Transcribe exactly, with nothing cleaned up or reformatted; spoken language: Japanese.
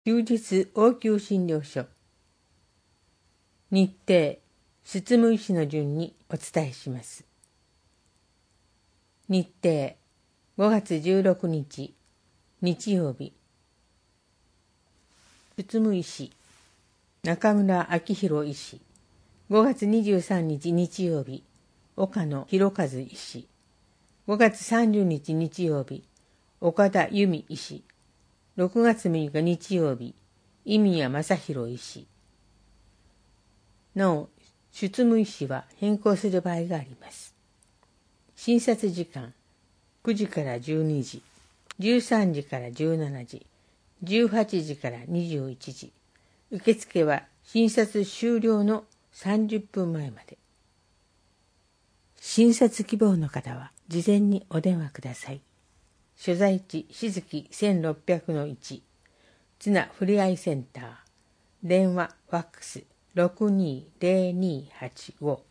休日応急診療所。日程、執務医師の順にお伝えします。日程、ごがつじゅうろくにち、日曜日。執務医師、中村明弘医師。ごがつにじゅうさんにち日曜日、岡野博和医師。ごがつさんじゅうにち日曜日、岡田由美医師。ろくがつむいか日曜日、井宮正弘医師。なお、執務医師は変更する場合があります。診察時間、くじからじゅうにじ、じゅうさんじからじゅうしちじ、じゅうはちじからにじゅういちじ。受付は診察終了のさんじゅっぷんまえまで。診察希望の方は事前にお電話ください。所在地、静木せんろっぴゃくのいち、ツナふれあいセンター、電話、ファックス、ろくにーぜろにーはちご。